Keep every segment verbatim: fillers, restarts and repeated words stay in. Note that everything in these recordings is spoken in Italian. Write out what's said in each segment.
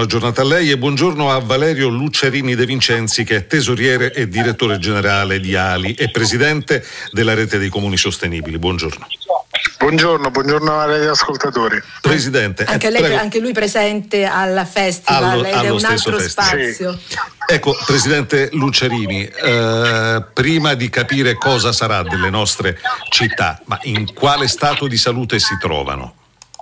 buona giornata a lei e buongiorno a Valerio Luccerini De Vincenzi, che è tesoriere e direttore generale di A L I e presidente della Rete dei Comuni Sostenibili. Buongiorno. Buongiorno, buongiorno agli ascoltatori. Presidente, anche, eh, lei, anche lui presente al festival allo, ed allo è un altro festival. spazio. Sì. Ecco, Presidente Luccerini, eh, prima di capire cosa sarà delle nostre città, ma in quale stato di salute si trovano?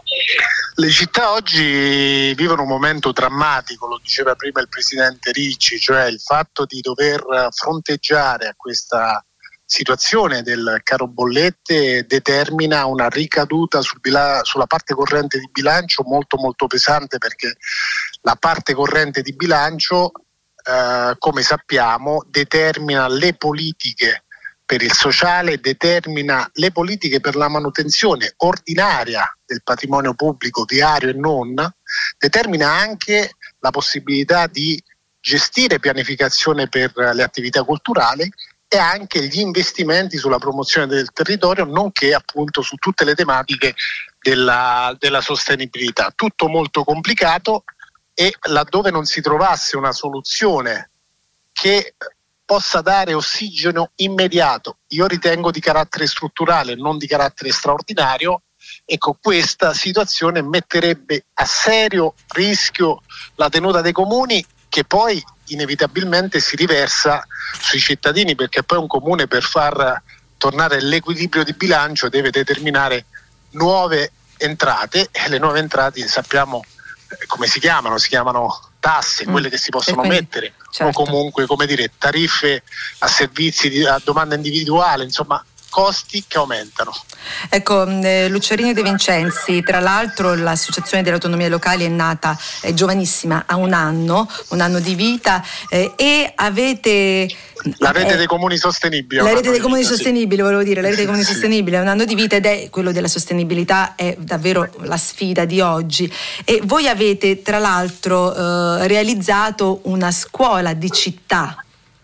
Le città oggi vivono un momento drammatico, lo diceva prima il Presidente Ricci, cioè il fatto di dover fronteggiare a questa situazione del caro bollette determina una ricaduta sul bila- sulla parte corrente di bilancio molto molto pesante, perché la parte corrente di bilancio, eh, come sappiamo, determina le politiche per il sociale, determina le politiche per la manutenzione ordinaria del patrimonio pubblico viario e non, determina anche la possibilità di gestire pianificazione per le attività culturali e anche gli investimenti sulla promozione del territorio, nonché appunto su tutte le tematiche della, della sostenibilità. Tutto molto complicato, e laddove non si trovasse una soluzione che possa dare ossigeno immediato, io ritengo di carattere strutturale, non di carattere straordinario, ecco, questa situazione metterebbe a serio rischio la tenuta dei comuni, che poi inevitabilmente si riversa sui cittadini, perché poi un comune, per far tornare l'equilibrio di bilancio, deve determinare nuove entrate, e le nuove entrate sappiamo come si chiamano, si chiamano tasse, quelle mm. che si possono quindi, mettere, certo. O comunque, come dire, tariffe a servizi di, a domanda individuale, insomma costi che aumentano. Ecco, eh, Luccerini De Vincenzi, tra l'altro l'Associazione delle Autonomie Locali è nata, è giovanissima, ha un anno, un anno di vita, eh, e avete... La rete eh, dei comuni sostenibili. La rete dei comuni vita, sostenibili, sì. volevo dire, la rete dei comuni sì. sostenibili è un anno di vita, ed è quello della sostenibilità, è davvero la sfida di oggi. E voi avete tra l'altro eh, realizzato una scuola di città.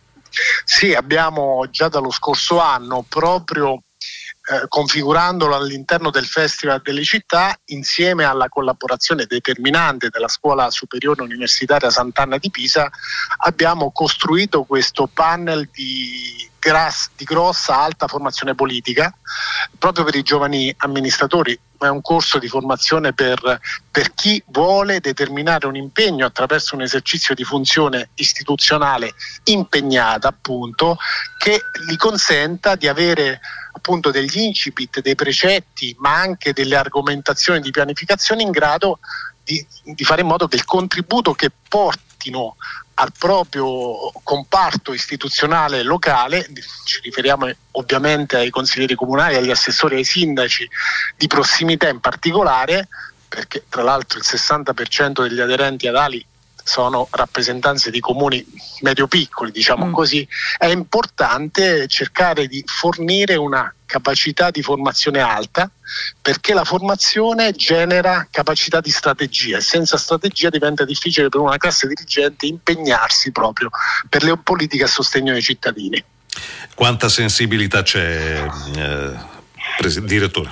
Sì, abbiamo già dallo scorso anno, proprio eh, configurandolo all'interno del Festival delle Città, insieme alla collaborazione determinante della Scuola Superiore Universitaria Sant'Anna di Pisa, abbiamo costruito questo panel di, gras- di grossa alta formazione politica, proprio per i giovani amministratori. È un corso di formazione per, per chi vuole determinare un impegno attraverso un esercizio di funzione istituzionale impegnata, appunto, che gli consenta di avere appunto degli incipit, dei precetti, ma anche delle argomentazioni di pianificazione in grado di, di fare in modo che il contributo che portino al proprio comparto istituzionale locale, ci riferiamo ovviamente ai consiglieri comunali, agli assessori, ai sindaci di prossimità in particolare, perché tra l'altro il sessanta per cento degli aderenti ad A L I sono rappresentanze di comuni medio-piccoli, diciamo mm. così, è importante cercare di fornire una capacità di formazione alta, perché la formazione genera capacità di strategia, e senza strategia diventa difficile per una classe dirigente impegnarsi proprio per le politiche a sostegno dei cittadini. Quanta sensibilità c'è, eh, pres- direttore?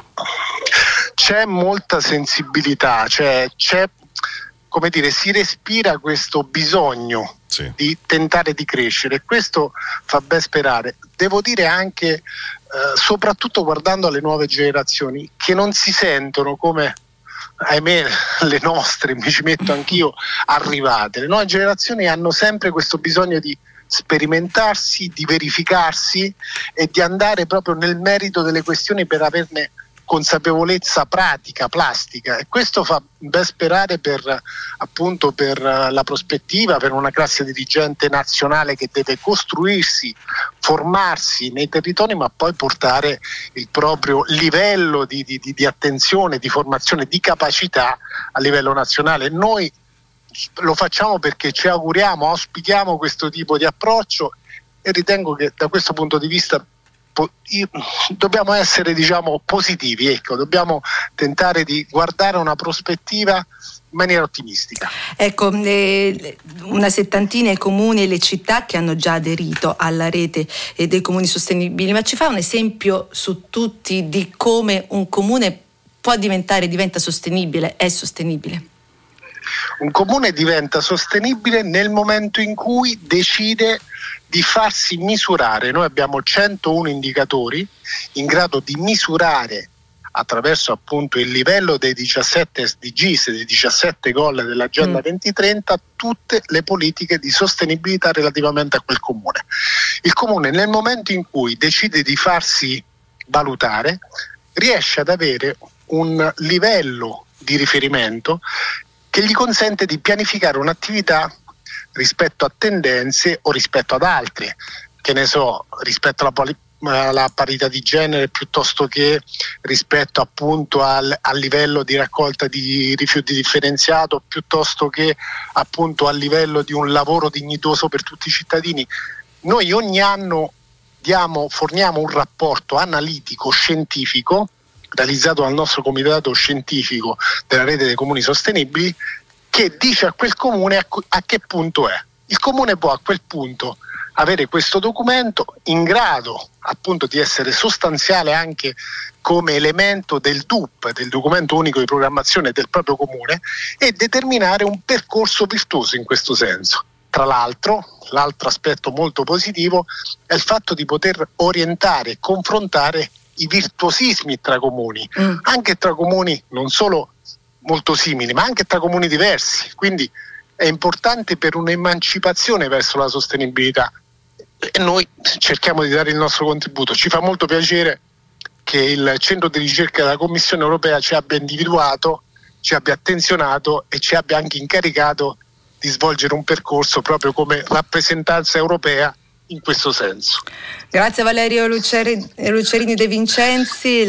C'è molta sensibilità, cioè c'è, come dire, si respira questo bisogno sì. di tentare di crescere, e questo fa ben sperare. Devo dire anche, eh, soprattutto guardando alle nuove generazioni, che non si sentono come, ahimè, le nostre, mi ci metto anch'io, arrivate. Le nuove generazioni hanno sempre questo bisogno di sperimentarsi, di verificarsi e di andare proprio nel merito delle questioni per averne consapevolezza pratica, plastica, e questo fa ben sperare per appunto per la prospettiva, per una classe dirigente nazionale che deve costruirsi, formarsi nei territori, ma poi portare il proprio livello di, di, di attenzione, di formazione, di capacità a livello nazionale. Noi lo facciamo perché ci auguriamo, auspichiamo questo tipo di approccio, e ritengo che da questo punto di vista dobbiamo essere, diciamo, positivi, ecco, dobbiamo tentare di guardare una prospettiva in maniera ottimistica. Ecco, eh, una settantina i comuni e le città che hanno già aderito alla rete eh, dei comuni sostenibili, ma ci fa un esempio su tutti di come un comune può diventare, diventa sostenibile, è sostenibile? Un comune diventa sostenibile nel momento in cui decide di farsi misurare. Noi abbiamo centouno indicatori in grado di misurare attraverso appunto il livello dei diciassette S D Gs, dei diciassette goal dell'Agenda mm. duemilatrenta, tutte le politiche di sostenibilità relativamente a quel comune. Il comune, nel momento in cui decide di farsi valutare, riesce ad avere un livello di riferimento che gli consente di pianificare un'attività rispetto a tendenze o rispetto ad altre, che ne so, rispetto alla poli- la parità di genere piuttosto che rispetto appunto al, al livello di raccolta di rifiuti differenziato, piuttosto che appunto al livello di un lavoro dignitoso per tutti i cittadini. Noi ogni anno diamo, forniamo un rapporto analitico scientifico realizzato dal nostro comitato scientifico della rete dei comuni sostenibili, che dice a quel comune a, a che punto è. Il comune può a quel punto avere questo documento in grado appunto di essere sostanziale anche come elemento del D U P, del documento unico di programmazione del proprio comune, e determinare un percorso virtuoso in questo senso. Tra l'altro, l'altro aspetto molto positivo è il fatto di poter orientare e confrontare i virtuosismi tra comuni, mm. anche tra comuni non solo molto simili, ma anche tra comuni diversi. Quindi è importante per un'emancipazione verso la sostenibilità. E noi cerchiamo di dare il nostro contributo. Ci fa molto piacere che il centro di ricerca della Commissione europea ci abbia individuato, ci abbia attenzionato e ci abbia anche incaricato di svolgere un percorso proprio come rappresentanza europea in questo senso. Grazie Valerio Lucerini De Vincenzi.